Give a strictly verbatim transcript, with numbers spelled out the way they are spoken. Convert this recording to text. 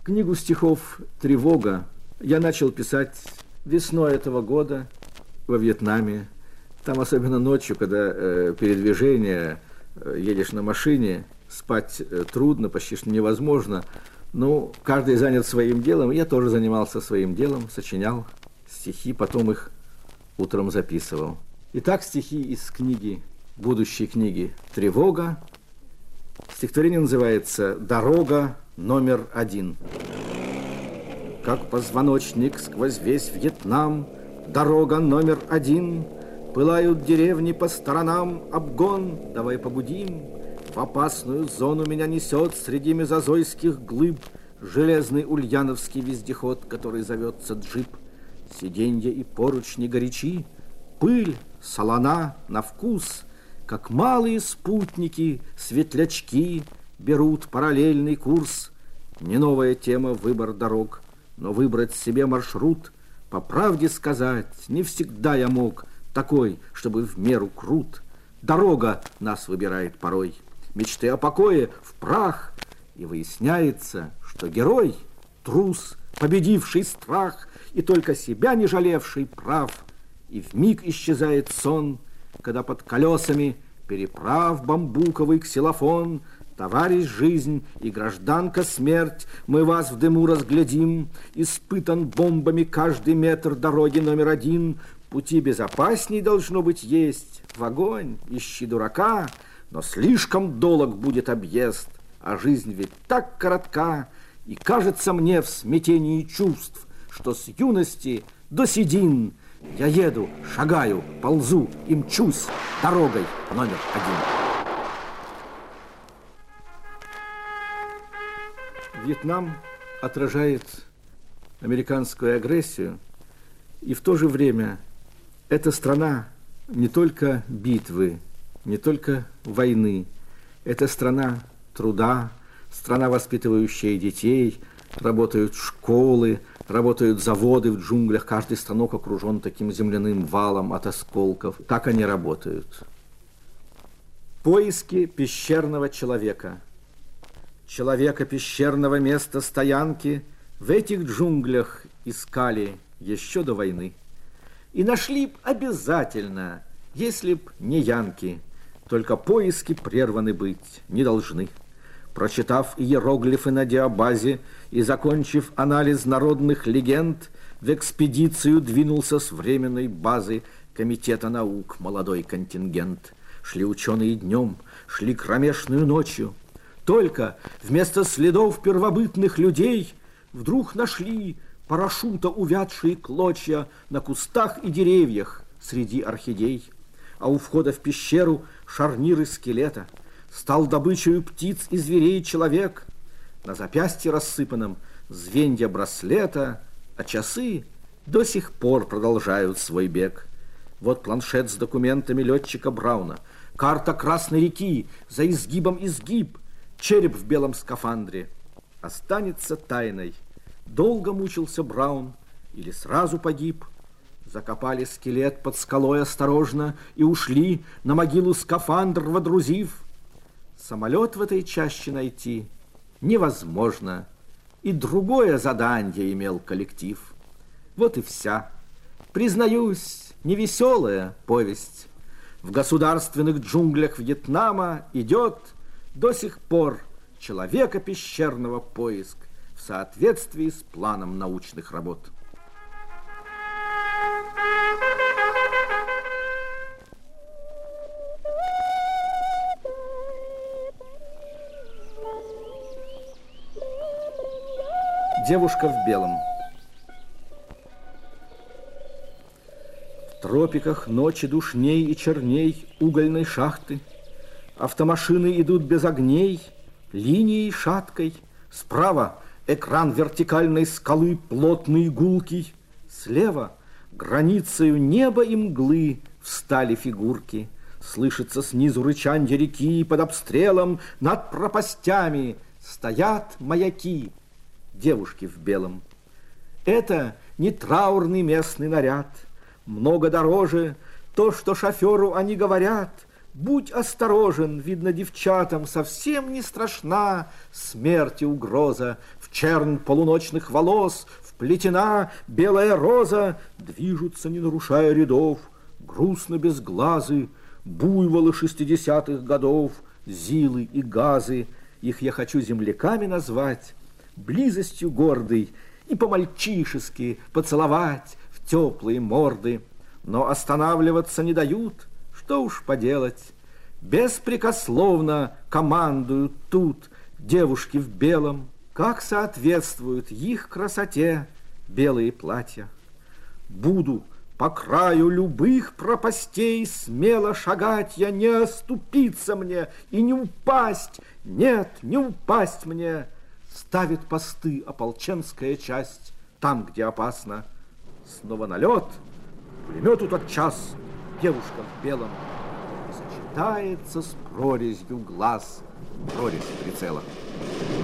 Книгу стихов «Тревога» я начал писать весной этого года во Вьетнаме. Там особенно ночью, когда э, передвижение, э, едешь на машине, спать э, трудно, почти что невозможно. Ну, каждый занят своим делом. Я тоже занимался своим делом, сочинял стихи, потом их утром записывал. Итак, стихи из книги, будущей книги «Тревога». Стихотворение называется «Дорога номер один». Как позвоночник сквозь весь Вьетнам, дорога номер один. Пылают деревни по сторонам, обгон, давай побудим. В опасную зону меня несет среди мезозойских глыб железный ульяновский вездеход, который зовется джип. Сиденья и поручни горячи, пыль, солона на вкус, как малые спутники, светлячки берут параллельный курс. Не новая тема выбор дорог, но выбрать себе маршрут, по правде сказать, не всегда я мог такой, чтобы в меру крут. Дорога нас выбирает порой, мечты о покое в прах, и выясняется, что герой — трус, победивший страх, и только себя не жалевший прав. И вмиг исчезает сон, когда под колесами переправ бамбуковый ксилофон. Товарищ жизнь и гражданка смерть, мы вас в дыму разглядим. Испытан бомбами каждый метр дороги номер один. Пути безопасней должно быть есть. В огонь ищи дурака, но слишком долг будет объезд. А жизнь ведь так коротка, и кажется мне в смятении чувств, что с юности до седин я еду, шагаю, ползу и мчусь дорогой номер один. Вьетнам отражает американскую агрессию, и в то же время эта страна не только битвы, не только войны, это страна труда, страна, воспитывающая детей, работают школы, работают заводы в джунглях, каждый станок окружен таким земляным валом от осколков. Так они работают. Поиски пещерного человека. Человека пещерного места стоянки в этих джунглях искали еще до войны. И нашли б обязательно, если б не янки. Только поиски прерваны быть не должны. Прочитав иероглифы на диабазе и закончив анализ народных легенд, в экспедицию двинулся с временной базы Комитета наук молодой контингент. Шли ученые днем, шли кромешную ночью. Только вместо следов первобытных людей вдруг нашли парашюта увядшие клочья на кустах и деревьях среди орхидей. А у входа в пещеру шарниры скелета. Стал добычей птиц и зверей человек. На запястье рассыпанном звенья браслета, а часы до сих пор продолжают свой бег. Вот планшет с документами летчика Брауна, карта Красной реки, за изгибом изгиб, череп в белом скафандре. Останется тайной, долго мучился Браун или сразу погиб. Закопали скелет под скалой осторожно и ушли, на могилу скафандр водрузив. Самолет в этой чаще найти невозможно, и другое задание имел коллектив. Вот и вся, признаюсь, невеселая повесть. В государственных джунглях Вьетнама идет до сих пор человека пещерного поиск в соответствии с планом научных работ. Девушка в белом. В тропиках ночи душней и черней угольной шахты. Автомашины идут без огней, линией шаткой. Справа экран вертикальной скалы, плотный и гулкий. Слева границею неба и мглы встали фигурки. Слышится снизу рычанье реки, под обстрелом над пропастями стоят маяки. Девушки в белом. Это не траурный местный наряд. Много дороже то, что шоферу они говорят. Будь осторожен, видно, девчатам совсем не страшна смерти угроза. В чернь полуночных волос вплетена белая роза. Движутся, не нарушая рядов, грустно без глазы, буйволы шестидесятых годов, зилы и газы. Их я хочу земляками назвать, близостью гордой, и по-мальчишески поцеловать в теплые морды. Но останавливаться не дают, что уж поделать. Беспрекословно командуют тут девушки в белом. Как соответствуют их красоте белые платья. Буду по краю любых пропастей смело шагать я, не оступиться мне и не упасть. Нет, не упасть мне. Ставит посты ополченская часть там, где опасно. Снова налет, пулемету тот час, девушка в белом и сочетается с прорезью глаз, прорезь прицела.